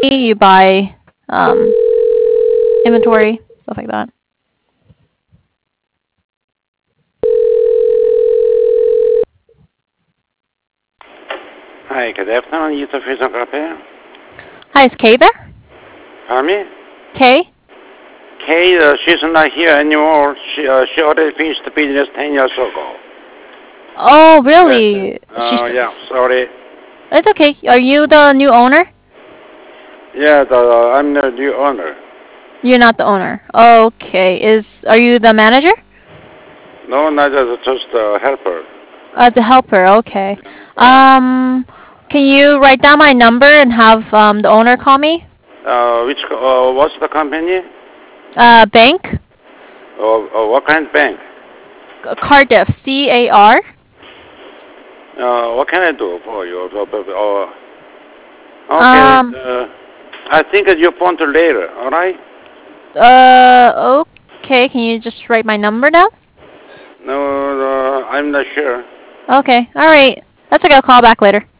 you buy inventory, stuff like that. Hi, good afternoon. It's a Fusion Cafe. Hi, is Kay there? Pardon me? Kay? Kay, she's not here anymore. She already finished the business 10 years ago. Oh, really? Yeah, sorry. It's okay. Are you the new owner? Yeah, I'm the new owner. You're not the owner. Okay. Are you the manager? No, not just a helper. The helper. Okay. Can you write down my number and have the owner call me? What's the company? Bank? What kind of bank? Cardiff. CAR. What can I do for you? Okay, I think you phone to later, alright? Okay. Can you just write my number down? No, I'm not sure. Okay. All right. That's okay. I'll call back later.